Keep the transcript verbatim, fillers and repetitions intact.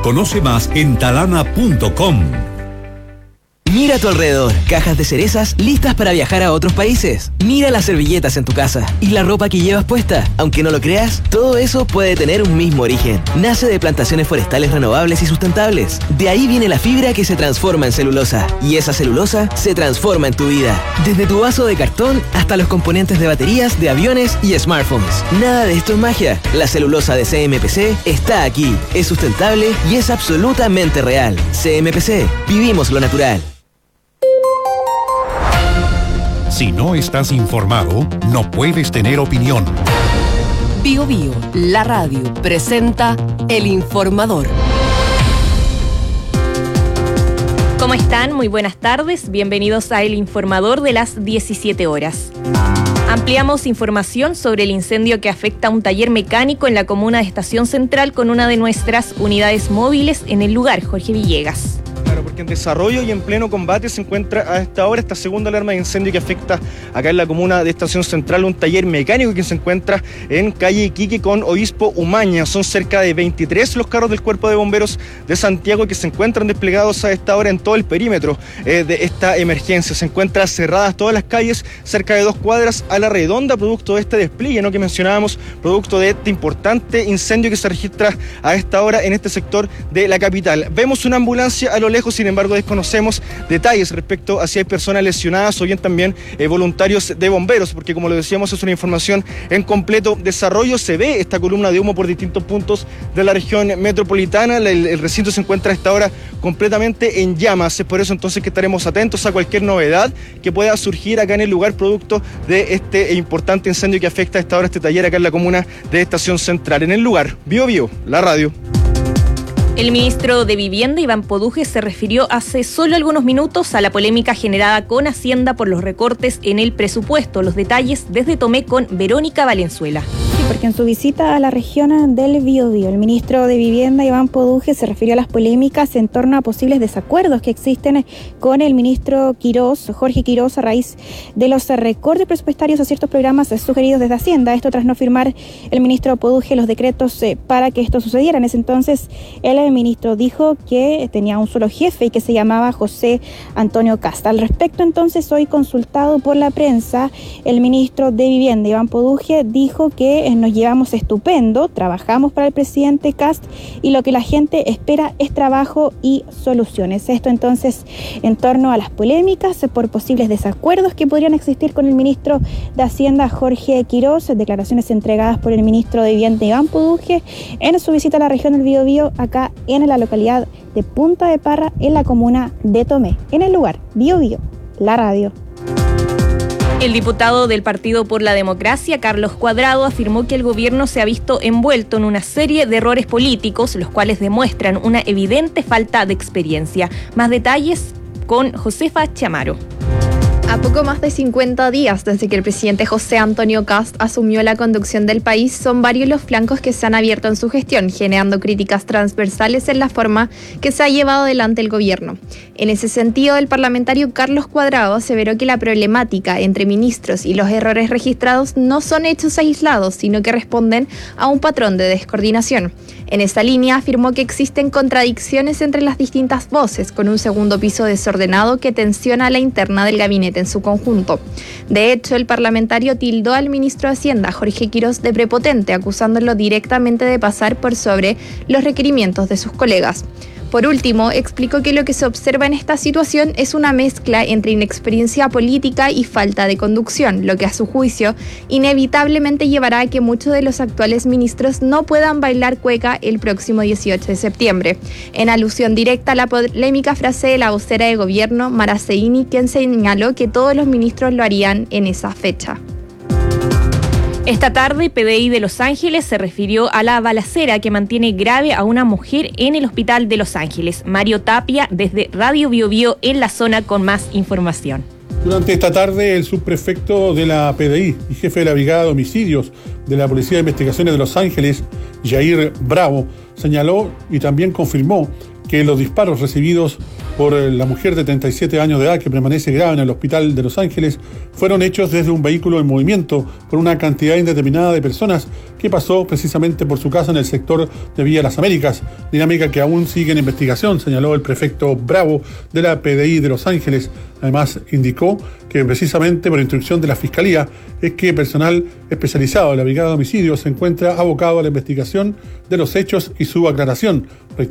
Conoce más en talana punto com. Mira a tu alrededor, cajas de cerezas listas para viajar a otros países. Mira las servilletas en tu casa y la ropa que llevas puesta. Aunque no lo creas, todo eso puede tener un mismo origen. Nace de plantaciones forestales renovables y sustentables. De ahí viene la fibra que se transforma en celulosa. Y esa celulosa se transforma en tu vida. Desde tu vaso de cartón hasta los componentes de baterías, de aviones y smartphones. Nada de esto es magia. La celulosa de C M P C está aquí. Es sustentable y es absolutamente real. C M P C. Vivimos lo natural. Si no estás informado, no puedes tener opinión. Bio Bio, la radio, presenta El Informador. ¿Cómo están? Muy buenas tardes. Bienvenidos a El Informador de las diecisiete horas. Ampliamos información sobre el incendio que afecta a un taller mecánico en la comuna de Estación Central con una de nuestras unidades móviles en el lugar, Jorge Villegas. Porque en desarrollo y en pleno combate se encuentra a esta hora esta segunda alarma de incendio que afecta acá en la comuna de Estación Central, un taller mecánico que se encuentra en calle Iquique con Obispo Umaña. Son cerca de veintitrés los carros del Cuerpo de Bomberos de Santiago que se encuentran desplegados a esta hora en todo el perímetro eh, de esta emergencia. Se encuentran cerradas todas las calles, cerca de dos cuadras a la redonda, producto de este despliegue, ¿no?, que mencionábamos, producto de este importante incendio que se registra a esta hora en este sector de la capital. Vemos una ambulancia a lo lejos, sin embargo desconocemos detalles respecto a si hay personas lesionadas o bien también eh, voluntarios de bomberos, porque como lo decíamos es una información en completo desarrollo. Se ve esta columna de humo por distintos puntos de la región metropolitana. El, el recinto se encuentra a esta hora completamente en llamas. Es por eso entonces que estaremos atentos a cualquier novedad que pueda surgir acá en el lugar producto de este importante incendio que afecta a esta hora este taller acá en la comuna de Estación Central. En el lugar, Bio Bio, la radio. El ministro de Vivienda, Iván Poduje, se refirió hace solo algunos minutos a la polémica generada con Hacienda por los recortes en el presupuesto. Los detalles desde Tomé con Verónica Valenzuela. Sí, porque en su visita a la región del Biobío, el ministro de Vivienda, Iván Poduje, se refirió a las polémicas en torno a posibles desacuerdos que existen con el ministro Quirós, Jorge Quirós, a raíz de los recortes presupuestarios a ciertos programas sugeridos desde Hacienda. Esto tras no firmar el ministro Poduje los decretos eh, para que esto sucediera. En ese entonces, el ministro dijo que tenía un solo jefe y que se llamaba José Antonio Cast. Al respecto, entonces, hoy consultado por la prensa, el ministro de Vivienda, Iván Poduje, dijo que nos llevamos estupendo, trabajamos para el presidente Cast y lo que la gente espera es trabajo y soluciones. Esto entonces en torno a las polémicas por posibles desacuerdos que podrían existir con el ministro de Hacienda, Jorge Quirós, declaraciones entregadas por el ministro de Vivienda, Iván Poduje, en su visita a la región del Biobío, acá en la localidad de Punta de Parra, en la comuna de Tomé. En el lugar, Bio Bio, la radio. El diputado del Partido por la Democracia, Carlos Cuadrado, afirmó que el gobierno se ha visto envuelto en una serie de errores políticos, los cuales demuestran una evidente falta de experiencia. Más detalles con Josefa Chamaro. A poco más de cincuenta días desde que el presidente José Antonio Cast asumió la conducción del país, son varios los flancos que se han abierto en su gestión, generando críticas transversales en la forma que se ha llevado adelante el gobierno. En ese sentido, el parlamentario Carlos Cuadrado aseveró que la problemática entre ministros y los errores registrados no son hechos aislados, sino que responden a un patrón de descoordinación. En esa línea, afirmó que existen contradicciones entre las distintas voces, con un segundo piso desordenado que tensiona la interna del gabinete en su conjunto. De hecho, el parlamentario tildó al ministro de Hacienda, Jorge Quirós, de prepotente, acusándolo directamente de pasar por sobre los requerimientos de sus colegas. Por último, explicó que lo que se observa en esta situación es una mezcla entre inexperiencia política y falta de conducción, lo que a su juicio inevitablemente llevará a que muchos de los actuales ministros no puedan bailar cueca el próximo dieciocho de septiembre, en alusión directa a la polémica frase de la vocera de gobierno, Mara Zeini, quien señaló que todos los ministros lo harían en esa fecha. Esta tarde, P D I de Los Ángeles se refirió a la balacera que mantiene grave a una mujer en el hospital de Los Ángeles. Mario Tapia, desde Radio Bio Bio, en la zona, con más información. Durante esta tarde, el subprefecto de la P D I y jefe de la Brigada de Homicidios de la Policía de Investigaciones de Los Ángeles, Jair Bravo, señaló y también confirmó que los disparos recibidos por la mujer de treinta y siete años de edad que permanece grave en el hospital de Los Ángeles fueron hechos desde un vehículo en movimiento por una cantidad indeterminada de personas que pasó precisamente por su casa en el sector de Villa Las Américas, dinámica que aún sigue en investigación, señaló el prefecto Bravo de la P D I de Los Ángeles. Además, indicó que precisamente por instrucción de la Fiscalía es que personal especializado de la Brigada de Homicidios se encuentra abocado a la investigación de los hechos y su aclaración.